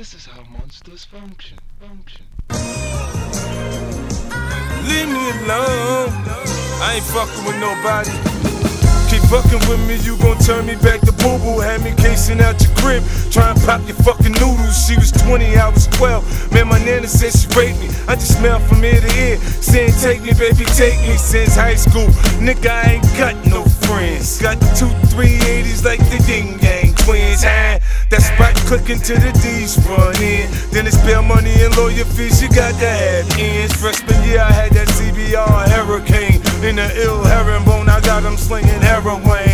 This is how monsters function. Leave me alone. I ain't fucking with nobody. Keep fucking with me, you gon' turn me back to boo-boo. Had me casing out your crib, try and pop your fucking noodles. She was 20, I was 12. Man, my nana said she raped me. I just smell from ear to ear, saying take me, baby, take me. Since high school, nigga, I ain't got no friends. Got 2 380s like the Ding Yang twins. That spot clicking to the D's run in. Then it's bail money and lawyer fees, you got to have ends. Freshman year, I had that CBR Hurricane. In the ill herringbone, I got him slinging heroin.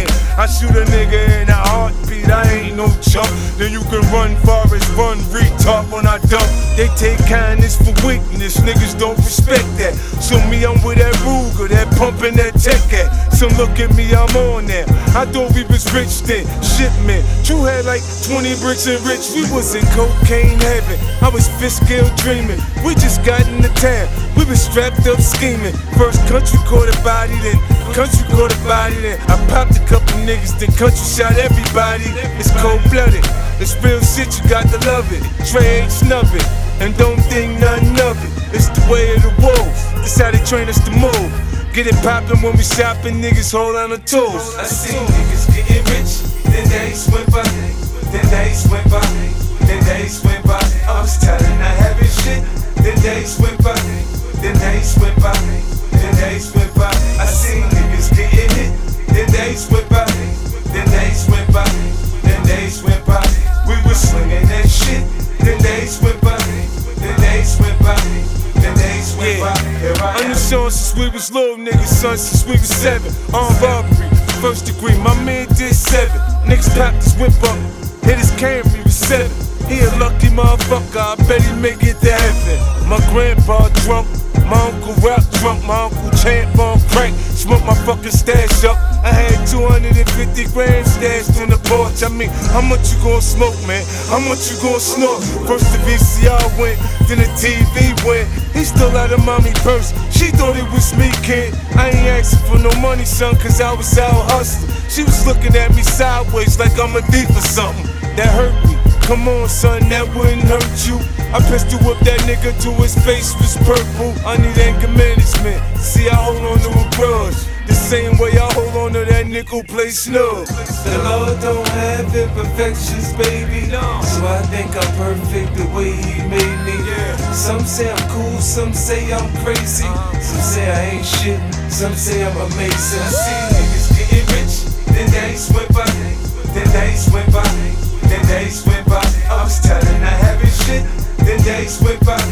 I shoot a nigga in a heartbeat, I ain't no chump. Then you can run forest, run retard when I dump. They take kindness for weakness, niggas don't respect that. So me, I'm with that Ruger, that pumping that tech at. So look at me, I'm on there. I thought we was rich then, shipment. True had like 20 bricks and rich, we was in cocaine heaven. I was Fiskill dreaming, we just got in the town. We was strapped up scheming. First country caught a body, then country caught a body, then I popped a couple niggas, then country shot everybody. It's cold-blooded, it's real shit, you got to love it. Trey ain't snub it, and don't think nothing of it. It's the way of the wolves, this how they train us to move. Get it poppin' when we shopping, niggas hold on the tools. I seen niggas getting rich, then days went by, then days went by, then days went by. I was tired of not having shit, then days went by, then days went by, then days went by. I seen niggas getting hit, then days went by, then days went by, then days went by. We was slinging that shit, then days went by, then days went by, then days went by. I'm the son since we was little niggas, son since we was 7. Armed robbery, first degree, my man did 7. Niggas popped his whip up, hit his Camry with 7. He a lucky motherfucker, I bet he make it to heaven. My grandpa drunk, my uncle rap drunk, my uncle champ on crack. Smoke my fucking stash up. I had 250 grand stashed on the porch. I mean, how much you gon' smoke, man? How much you gon' snort? First the VCR went, then the TV went. He stole out of mommy purse. She thought it was me, kid. I ain't asking for no money, son, cause I was out hustling. She was looking at me sideways like I'm a thief or something. That hurt me. Come on, son, that wouldn't hurt you. I pistol whipped that nigga till his face was purple. I need anger management. See, I hold on to a grudge the same way I hold on to that nickel plate snug. The Lord don't have imperfections, baby. So I think I'm perfect the way He made me. Some say I'm cool, some say I'm crazy. Some say I ain't shit, some say I'm amazing. I see niggas getting rich, then days went by, then days went by, then days went by. I was tired of not having shit, then days went by,